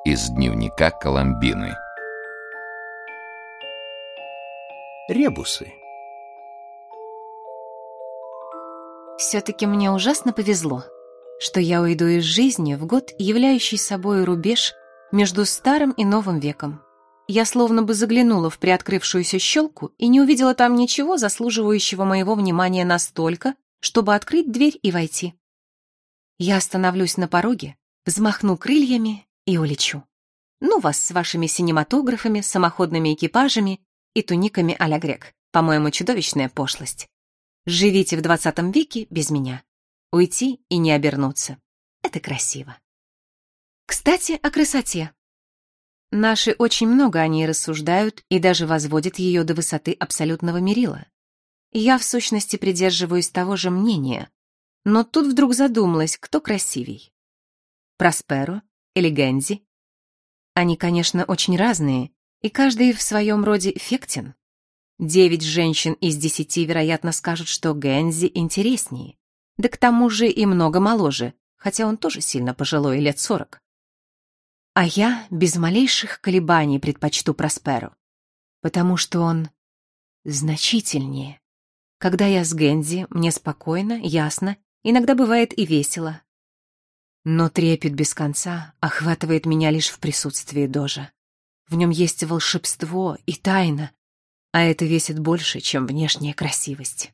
Из дневника Коломбины. Ребусы. Все-таки мне ужасно повезло, что я уйду из жизни в год, являющий собой рубеж между старым и новым веком. Я словно бы заглянула в приоткрывшуюся щелку и не увидела там ничего, заслуживающего моего внимания настолько, чтобы открыть дверь и войти. Я остановлюсь на пороге, взмахну крыльями и улечу. Ну вас с вашими синематографами, самоходными экипажами и туниками а-ля грек. По-моему, чудовищная пошлость. Живите в 20 веке без меня. Уйти и не обернуться. Это красиво. Кстати, о красоте. Наши очень много о ней рассуждают и даже возводят ее до высоты абсолютного мерила. Я, в сущности, придерживаюсь того же мнения, но тут вдруг задумалась, кто красивей. Просперо или Гензи? Они, конечно, очень разные, и каждый в своем роде эффектен. 9 женщин из 10, вероятно, скажут, что Гензи интереснее. Да к тому же и много моложе, хотя он тоже сильно пожилой, лет 40. А я без малейших колебаний предпочту Просперо, потому что он значительнее. Когда я с Гензи, мне спокойно, ясно, иногда бывает и весело. Но трепет без конца охватывает меня лишь в присутствии Дожа. В нем есть волшебство и тайна, а это весит больше, чем внешняя красивость.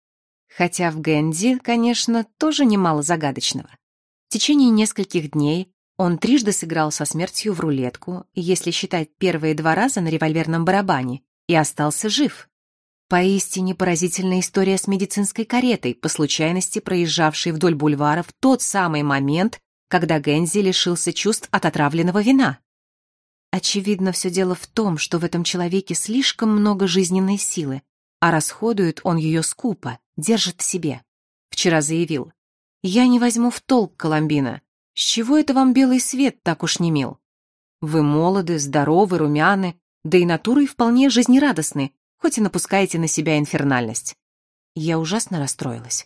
Хотя в Гензи, конечно, тоже немало загадочного. В течение нескольких дней он трижды сыграл со смертью в рулетку, если считать первые 2 раза на револьверном барабане, и остался жив. Поистине поразительная история с медицинской каретой, по случайности проезжавшей вдоль бульвара в тот самый момент, когда Гензи лишился чувств от отравленного вина. Очевидно, все дело в том, что в этом человеке слишком много жизненной силы, а расходует он ее скупо, держит в себе. Вчера заявил: «Я не возьму в толк, Коломбина. С чего это вам белый свет так уж не мил? Вы молоды, здоровы, румяны, да и натурой вполне жизнерадостны, хоть и напускаете на себя инфернальность». Я ужасно расстроилась.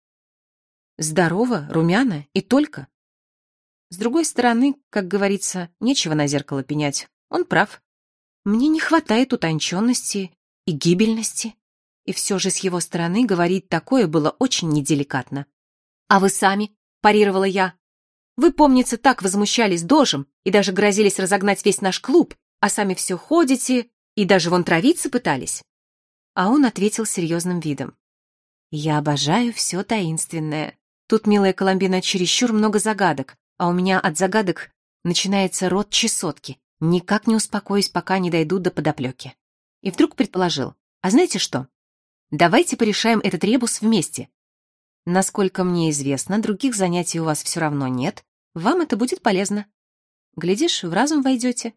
Здорово, румяна и только. С другой стороны, как говорится, нечего на зеркало пенять. Он прав. Мне не хватает утонченности и гибельности. И все же с его стороны говорить такое было очень неделикатно. «А вы сами?» – парировала я. «Вы, помнится, так возмущались Дожем и даже грозились разогнать весь наш клуб, а сами все ходите и даже вон травиться пытались». А он ответил серьезным видом: «Я обожаю все таинственное. Тут, милая Коломбина, чересчур много загадок, а у меня от загадок начинается рот чесотки. Никак не успокоюсь, пока не дойду до подоплеки». И вдруг предположил: «А знаете что? Давайте порешаем этот ребус вместе. Насколько мне известно, других занятий у вас все равно нет. Вам это будет полезно. Глядишь, в разум войдете».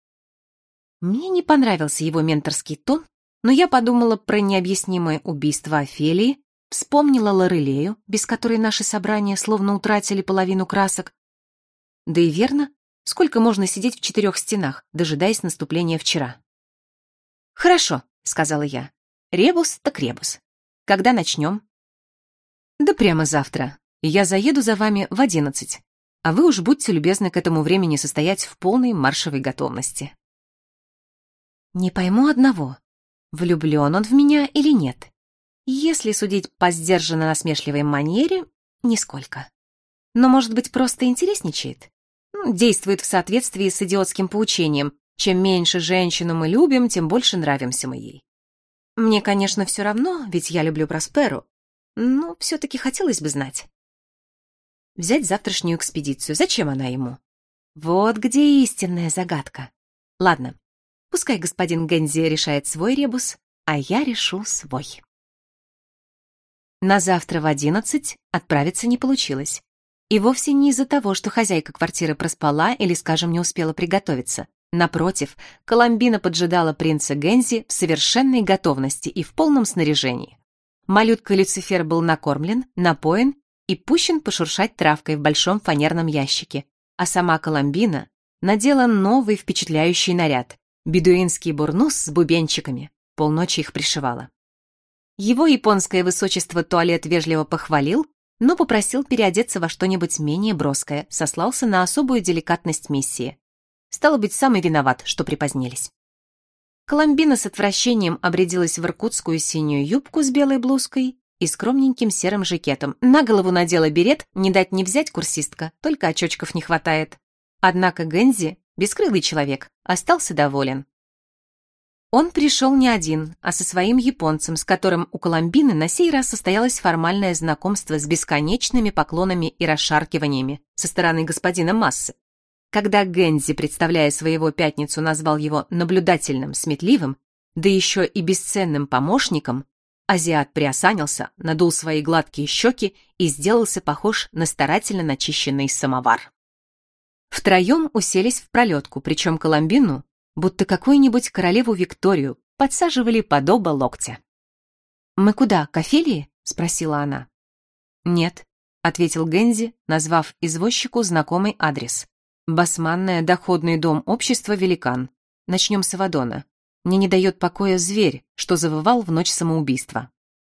Мне не понравился его менторский тон, но я подумала про необъяснимое убийство Офелии, вспомнила Лорелею, без которой наши собрания словно утратили половину красок. Да и верно, сколько можно сидеть в 4 стенах, дожидаясь наступления вчера. «Хорошо», — сказала я. «Ребус так ребус. Когда начнем?» «Да прямо завтра. Я заеду за вами в 11, а вы уж будьте любезны к этому времени состоять в полной маршевой готовности». Не пойму одного: влюблен он в меня или нет? Если судить по сдержанно-насмешливой манере, нисколько. Но, может быть, просто интересничает? Действует в соответствии с идиотским поучением: чем меньше женщину мы любим, тем больше нравимся мы ей. Мне, конечно, все равно, ведь я люблю Просперо, но все-таки хотелось бы знать. Взять завтрашнюю экспедицию, зачем она ему? Вот где истинная загадка. Ладно, пускай господин Гензи решает свой ребус, а я решу свой. На завтра в 11 отправиться не получилось. И вовсе не из-за того, что хозяйка квартиры проспала или, скажем, не успела приготовиться. Напротив, Коломбина поджидала принца Гензи в совершенной готовности и в полном снаряжении. Малютка Люцифер был накормлен, напоен и пущен пошуршать травкой в большом фанерном ящике, а сама Коломбина надела новый впечатляющий наряд — бедуинский бурнус с бубенчиками, полночи их пришивала. Его японское высочество туалет вежливо похвалил, но попросил переодеться во что-нибудь менее броское, сослался на особую деликатность миссии. Стало быть, сам и виноват, что припозднились. Коломбина с отвращением обрядилась в иркутскую синюю юбку с белой блузкой и скромненьким серым жакетом. На голову надела берет, не дать не взять курсистка, только очочков не хватает. Однако Гэнзи, бескрылый человек, остался доволен. Он пришел не один, а со своим японцем, с которым у Коломбины на сей раз состоялось формальное знакомство с бесконечными поклонами и расшаркиваниями со стороны господина Массы. Когда Гэнзи, представляя своего пятницу, назвал его наблюдательным, сметливым, да еще и бесценным помощником, азиат приосанился, надул свои гладкие щеки и сделался похож на старательно начищенный самовар. Втроем уселись в пролетку, причем Коломбину, будто какую-нибудь королеву Викторию, подсаживали под оба локтя. «Мы куда, к Офелии?» — спросила она. «Нет», — ответил Гэнзи, назвав извозчику знакомый адрес. «Басманное доходный дом общества «Великан». Начнем с Авадона. Мне не дает покоя зверь, что завывал в ночь самоубийства».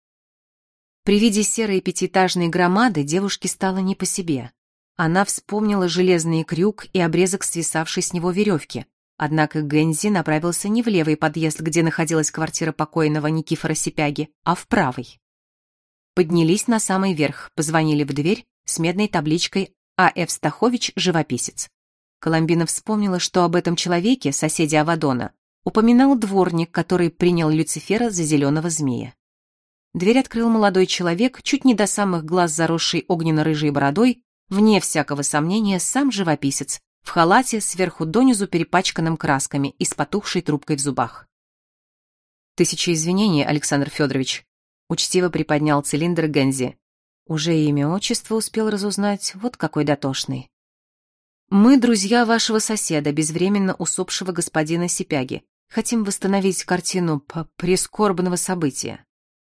При виде серой пятиэтажной громады девушке стало не по себе. Она вспомнила железный крюк и обрезок свисавшей с него веревки. Однако Гэнзи направился не в левый подъезд, где находилась квартира покойного Никифора Сипяги, а в правый. Поднялись на самый верх, позвонили в дверь с медной табличкой «А.Ф. Стахович, живописец». Коломбина вспомнила, что об этом человеке, соседе Авадона, упоминал дворник, который принял Люцифера за зеленого змея. Дверь открыл молодой человек, чуть не до самых глаз заросший огненно-рыжей бородой, вне всякого сомнения, сам живописец, в халате, сверху донизу перепачканным красками и с потухшей трубкой в зубах. «Тысяча извинений, Александр Федорович», — учтиво приподнял цилиндр Гэнзи. Уже имя, отчество успел разузнать, вот какой дотошный. «Мы друзья вашего соседа, безвременно усопшего господина Сипяги. Хотим восстановить картину прискорбного события».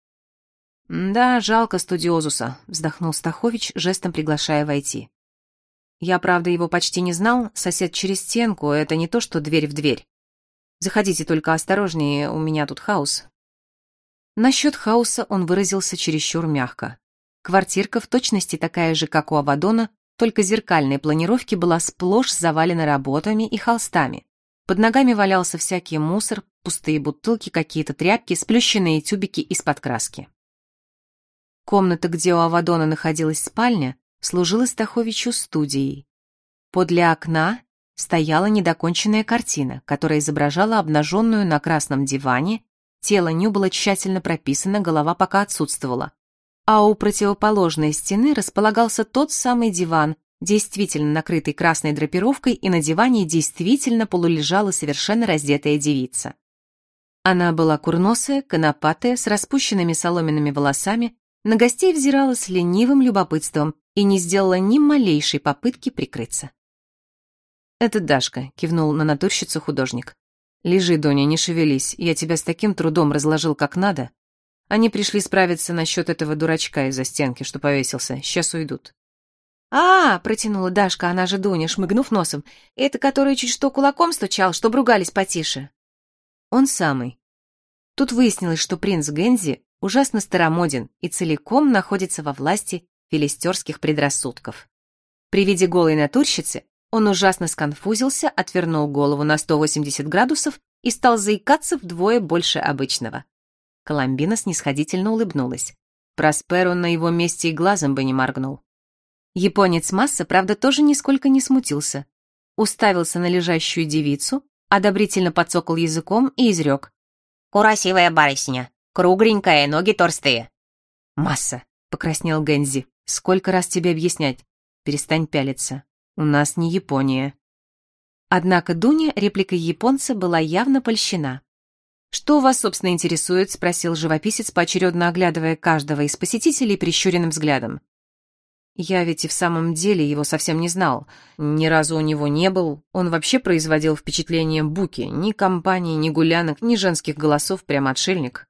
«Да, жалко студиозуса», — вздохнул Стахович, жестом приглашая войти. «Я, правда, его почти не знал, сосед через стенку, это не то, что дверь в дверь. Заходите только осторожнее, у меня тут хаос». Насчет хаоса он выразился чересчур мягко. Квартирка в точности такая же, как у Авадона, только зеркальной планировки, была сплошь завалена работами и холстами. Под ногами валялся всякий мусор, пустые бутылки, какие-то тряпки, сплющенные тюбики из-под краски. Комната, где у Авадона находилась спальня, служила Стаховичу студией. Подле окна стояла недоконченная картина, которая изображала обнаженную на красном диване, тело ню было тщательно прописано, голова пока отсутствовала. А у противоположной стены располагался тот самый диван, действительно накрытый красной драпировкой, и на диване действительно полулежала совершенно раздетая девица. Она была курносая, конопатая, с распущенными соломенными волосами, на гостей взирала с ленивым любопытством и не сделала ни малейшей попытки прикрыться. «Это Дашка», — кивнул на натурщицу художник. «Лежи, Доня, не шевелись, я тебя с таким трудом разложил как надо. Они пришли справиться насчет этого дурачка из-за стенки, что повесился. Сейчас уйдут». Протянула Дашка, она же Дуня, шмыгнув носом. «Это который чуть что кулаком стучал, чтоб ругались потише». Он самый. Тут выяснилось, что принц Гэнзи ужасно старомоден и целиком находится во власти филистерских предрассудков. При виде голой натурщицы он ужасно сконфузился, отвернул голову на 180 градусов и стал заикаться вдвое больше обычного. Коломбина снисходительно улыбнулась. Просперо на его месте и глазом бы не моргнул. Японец Масса, правда, тоже нисколько не смутился. Уставился на лежащую девицу, одобрительно подцокал языком и изрек: «Красивая барышня, кругленькая, ноги торстые». «Масса», — покраснел Гэнзи, — «сколько раз тебе объяснять? Перестань пялиться. У нас не Япония». Однако Дуня репликой японца была явно польщена. «Что вас, собственно, интересует?» — спросил живописец, поочередно оглядывая каждого из посетителей прищуренным взглядом. «Я ведь и в самом деле его совсем не знал. Ни разу у него не был. Он вообще производил впечатление буки. Ни компании, ни гулянок, ни женских голосов, прям отшельник».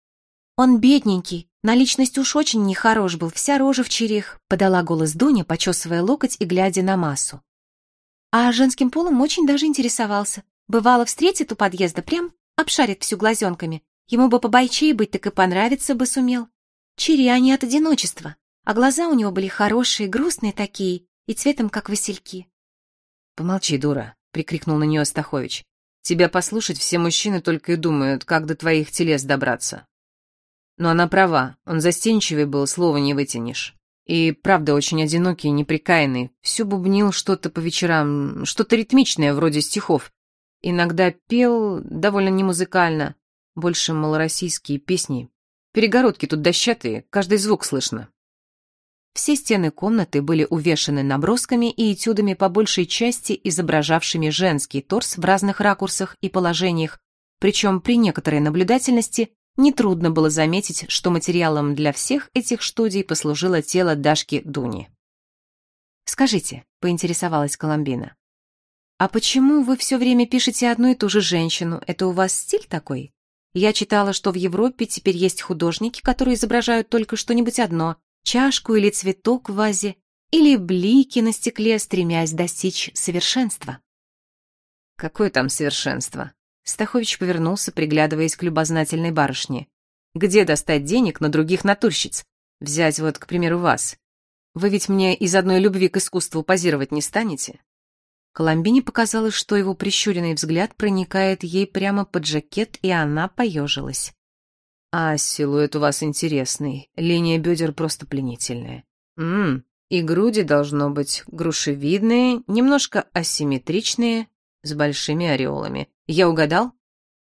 «Он бедненький, на личность уж очень нехорош был, вся рожа в черех», — подала голос Дуня, почесывая локоть и глядя на Массу. «А женским полом очень даже интересовался. Бывало, встретит у подъезда, прям обшарит всю глазенками. Ему бы побойчее быть, так и понравиться бы сумел. Чири они от одиночества, а глаза у него были хорошие, грустные такие, и цветом, как васильки». «Помолчи, дура», — прикрикнул на нее Стахович. «Тебя послушать все мужчины только и думают, как до твоих телес добраться». Но она права, он застенчивый был, слова не вытянешь. И правда очень одинокий и неприкаянный, всё бубнил что-то по вечерам, что-то ритмичное, вроде стихов. Иногда пел довольно немузыкально, больше малороссийские песни. Перегородки тут дощатые, каждый звук слышно. Все стены комнаты были увешаны набросками и этюдами, по большей части изображавшими женский торс в разных ракурсах и положениях, причем при некоторой наблюдательности нетрудно было заметить, что материалом для всех этих студий послужило тело Дашки Дуни. «Скажите», — поинтересовалась Коломбина, «а почему вы все время пишете одну и ту же женщину? Это у вас стиль такой? Я читала, что в Европе теперь есть художники, которые изображают только что-нибудь одно — чашку или цветок в вазе, или блики на стекле, стремясь достичь совершенства». «Какое там совершенство?» Стахович повернулся, приглядываясь к любознательной барышне. «Где достать денег на других натурщиц? Взять вот, к примеру, вас. Вы ведь мне из одной любви к искусству позировать не станете?» Коломбине показалось, что его прищуренный взгляд проникает ей прямо под жакет, и она поежилась. «А силуэт у вас интересный, линия бедер просто пленительная. И груди должно быть грушевидные, немножко асимметричные, с большими ореолами. Я угадал?»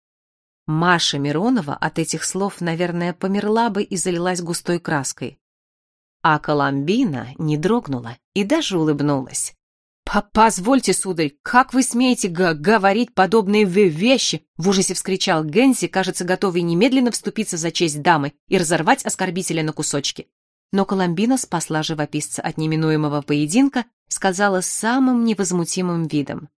Маша Миронова от этих слов, наверное, померла бы и залилась густой краской. А Коломбина не дрогнула и даже улыбнулась. «Позвольте, сударь, как вы смеете говорить подобные вещи?» — в ужасе вскричал Гензи, кажется, готовый немедленно вступиться за честь дамы и разорвать оскорбителя на кусочки. Но Коломбина спасла живописца от неминуемого поединка, сказала с самым невозмутимым видом: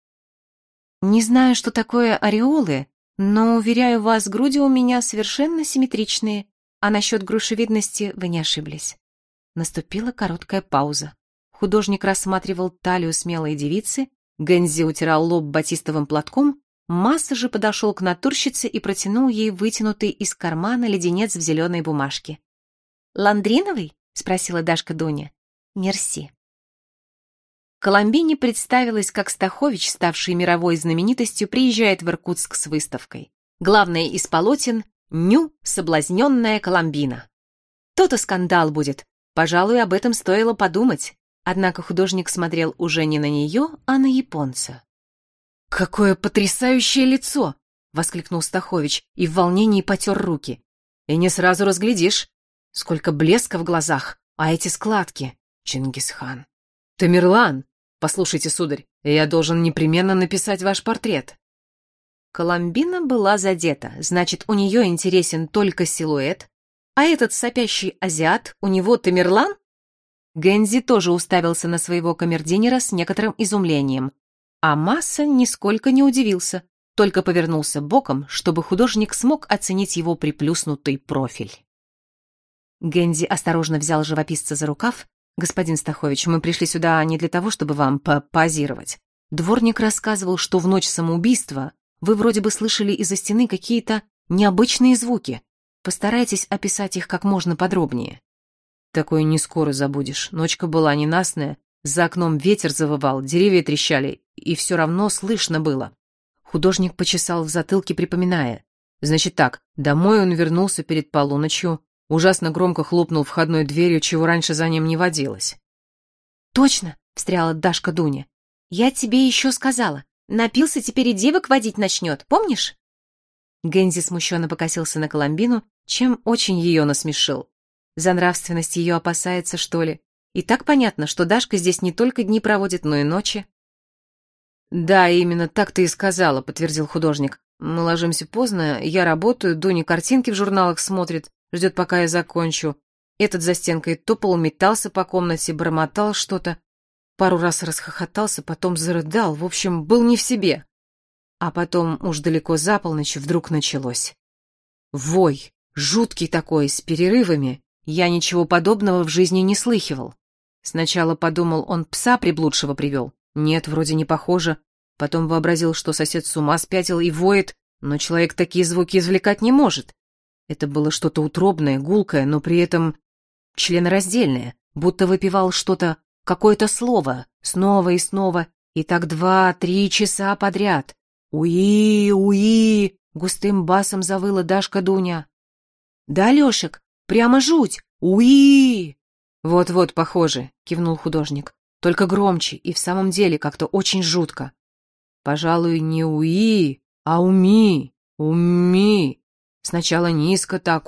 «Не знаю, что такое ореолы, но, уверяю вас, груди у меня совершенно симметричные, а насчет грушевидности вы не ошиблись». Наступила короткая пауза. Художник рассматривал талию смелой девицы, Гензи утирал лоб батистовым платком, Масса же подошел к натурщице и протянул ей вытянутый из кармана леденец в зеленой бумажке. «Ландриновый?» — спросила Дашка Дуня. «Мерси». Коломбине представилось, как Стахович, ставший мировой знаменитостью, приезжает в Иркутск с выставкой. Главное из полотен — «Ню, соблазненная Коломбина». То-то скандал будет. Пожалуй, об этом стоило подумать. Однако художник смотрел уже не на нее, а на японца. «Какое потрясающее лицо!» — воскликнул Стахович и в волнении потер руки. «И не сразу разглядишь. Сколько блеска в глазах, а эти складки! Чингисхан! Тамерлан! Послушайте, сударь, я должен непременно написать ваш портрет». Коломбина была задета, значит, у нее интересен только силуэт, а этот сопящий азиат, у него Тамерлан? Гензи тоже уставился на своего камердинера с некоторым изумлением, а Масса нисколько не удивился, только повернулся боком, чтобы художник смог оценить его приплюснутый профиль. Гензи осторожно взял живописца за рукав. «Господин Стахович, мы пришли сюда не для того, чтобы вам позировать. Дворник рассказывал, что в ночь самоубийства вы вроде бы слышали из-за стены какие-то необычные звуки. Постарайтесь описать их как можно подробнее». «Такое не скоро забудешь. Ночка была ненастная, за окном ветер завывал, деревья трещали, и все равно слышно было». Художник почесал в затылке, припоминая. «Значит так, домой он вернулся перед полуночью, ужасно громко хлопнул входной дверью, чего раньше за ним не водилось». «Точно!» — встряла Дашка Дуня. «Я тебе еще сказала. Напился, теперь и девок водить начнет, помнишь?» Гензи смущенно покосился на Коломбину, чем очень ее насмешил. За нравственность ее опасается, что ли? И так понятно, что Дашка здесь не только дни проводит, но и ночи. «Да, именно так ты и сказала», — подтвердил художник. «Мы ложимся поздно, я работаю, Дуня картинки в журналах смотрит, ждет, пока я закончу. Этот за стенкой топал, метался по комнате, бормотал что-то. Пару раз расхохотался, потом зарыдал, в общем, был не в себе. А потом уж далеко за полночь вдруг началось. Вой, жуткий такой, с перерывами. Я ничего подобного в жизни не слыхивал. Сначала подумал, он пса приблудшего привел. Нет, вроде не похоже. Потом вообразил, что сосед с ума спятил и воет, но человек такие звуки извлекать не может. Это было что-то утробное, гулкое, но при этом членораздельное, будто выпивал что-то, какое-то слово, снова и снова, И так 2-3 часа подряд. «Уи, уи!» — густым басом завыла Дашка Дуня. «Да, Лешек, прямо жуть! Уи!» «Вот-вот, похоже», — кивнул художник. «Только громче и в самом деле как-то очень жутко. Пожалуй, не уи, а уми, уми. Сначала низко так,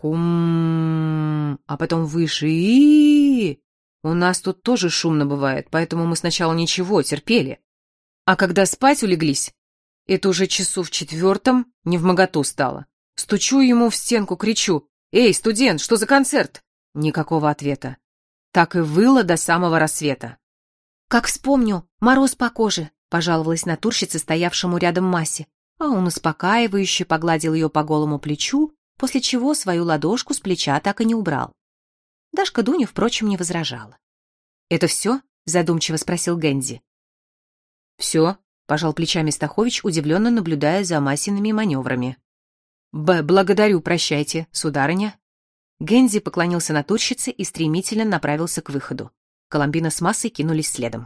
а потом выше, и. У нас тут тоже шумно бывает, поэтому мы сначала ничего, терпели. А когда спать улеглись, это уже часу в 4 невмоготу стало. Стучу ему в стенку, кричу: «Эй, студент, что за концерт?» Никакого ответа. Так и выло до самого рассвета. «Как вспомню, мороз по коже», — пожаловалась натурщица, стоявшему рядом Масе, а он успокаивающе погладил ее по голому плечу, после чего свою ладошку с плеча так и не убрал. Дашка Дуня, впрочем, не возражала. «Это все?» — задумчиво спросил Гензи. «Все», — пожал плечами Стахович, удивленно наблюдая за Масиными маневрами. «Благодарю, прощайте, сударыня». Гензи поклонился натурщице и стремительно направился к выходу. Коломбина с Массой кинулись следом.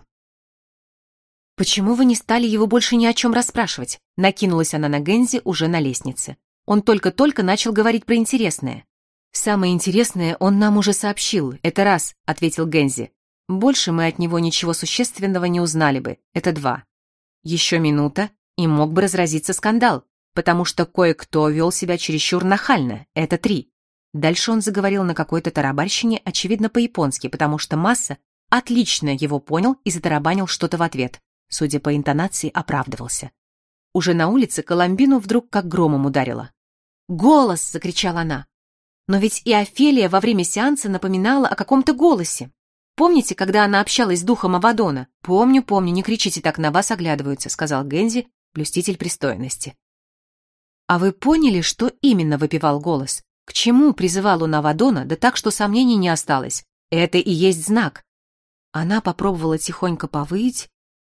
«Почему вы не стали его больше ни о чем расспрашивать?» — накинулась она на Гензи уже на лестнице. Он только-только начал говорить про интересное. «Самое интересное он нам уже сообщил, это раз», — ответил Гензи. «Больше мы от него ничего существенного не узнали бы, это 2. Еще минута, и мог бы разразиться скандал, потому что кое-кто вел себя чересчур нахально, это 3. Дальше он заговорил на какой-то тарабарщине, очевидно, по-японски, потому что Масса отлично его понял и затарабанил что-то в ответ. Судя по интонации, оправдывался. Уже на улице Коломбину вдруг как громом ударило. «Голос!» — закричала она. «Но ведь и Офелия во время сеанса напоминала о каком-то голосе. Помните, когда она общалась с духом Авадона?» «Помню, не кричите, так на вас оглядываются», — сказал Гензи, блюститель пристойности. «А вы поняли, что именно выпевал голос? К чему призывал он Авадона, да так, что сомнений не осталось? Это и есть знак». Она попробовала тихонько повыть.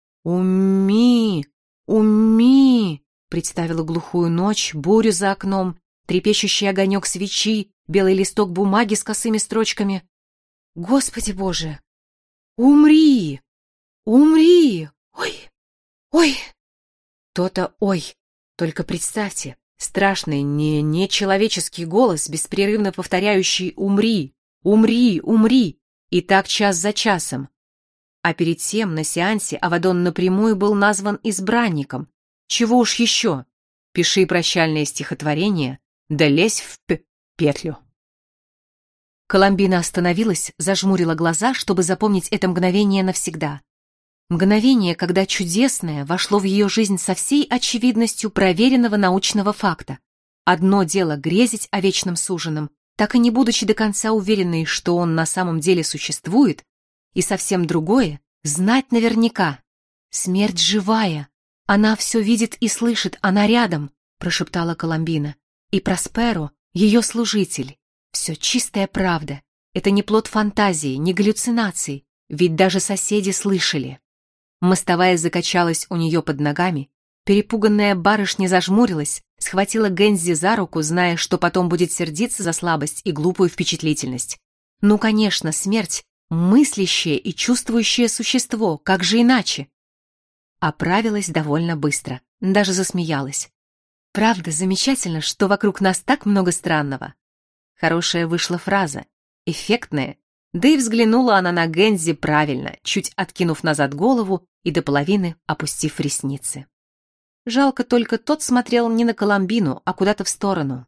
«Уми, уми», представила глухую ночь, бурю за окном, трепещущий огонек свечи, белый листок бумаги с косыми строчками. «Господи Боже! Умри! Умри! Ой! Ой!» То-то «ой». Только представьте, страшный, нечеловеческий голос, беспрерывно повторяющий «умри! Умри! Умри!» И так час за часом. А перед тем на сеансе Авадон напрямую был назван избранником. Чего уж еще? Пиши прощальное стихотворение, да лезь в петлю. Коломбина остановилась, зажмурила глаза, чтобы запомнить это мгновение навсегда. Мгновение, когда чудесное вошло в ее жизнь со всей очевидностью проверенного научного факта. Одно дело грезить о вечном суженом, так и не будучи до конца уверенной, что он на самом деле существует, и совсем другое — знать наверняка. «Смерть живая, она все видит и слышит, она рядом», — прошептала Коломбина. «И Просперо, ее служитель. Все чистая правда. Это не плод фантазии, не галлюцинаций, ведь даже соседи слышали». Мостовая закачалась у нее под ногами, перепуганная барышня зажмурилась, схватила Гензи за руку, зная, что потом будет сердиться за слабость и глупую впечатлительность. Ну, конечно, смерть — мыслящее и чувствующее существо, как же иначе? Оправилась довольно быстро, даже засмеялась. Правда, замечательно, что вокруг нас так много странного. Хорошая вышла фраза, эффектная, да и взглянула она на Гензи правильно, чуть откинув назад голову и до половины опустив ресницы. Жалко только тот смотрел не на Коломбину, а куда-то в сторону.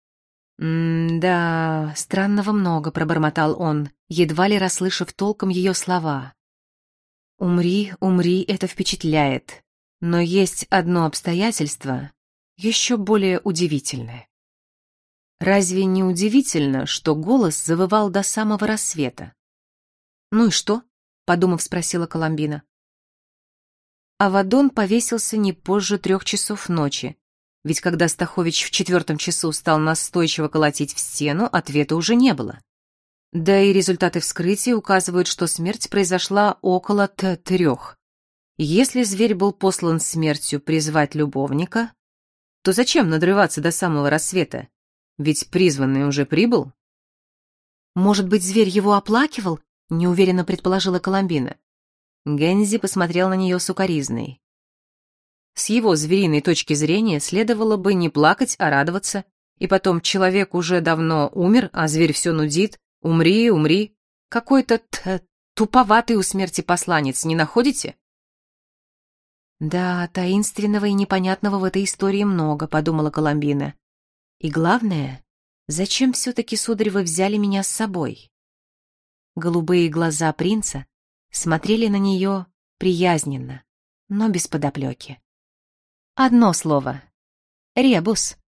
«Да, странного много», — пробормотал он, едва ли расслышав толком ее слова. «Умри, умри» — это впечатляет, но есть одно обстоятельство, еще более удивительное. Разве не удивительно, что голос завывал до самого рассвета? «Ну и что?» — подумав, спросила Коломбина. Авадон повесился не позже 3 часов ночи, ведь когда Стахович в 4 часу стал настойчиво колотить в стену, ответа уже не было. Да и результаты вскрытия указывают, что смерть произошла около 3. Если зверь был послан смертью призвать любовника, то зачем надрываться до самого рассвета? Ведь призванный уже прибыл. «Может быть, зверь его оплакивал?» — неуверенно предположила Коломбина. Гензи посмотрел на нее сукоризной. С его звериной точки зрения следовало бы не плакать, а радоваться. И потом, человек уже давно умер, а зверь все нудит. Умри, умри. Какой-то туповатый у смерти посланец, не находите? «Да, таинственного и непонятного в этой истории много», — подумала Коломбина. «И главное, зачем все-таки, сударь, вы взяли меня с собой?» Голубые глаза принца смотрели на нее приязненно, но без подоплеки. Одно слово — ребус.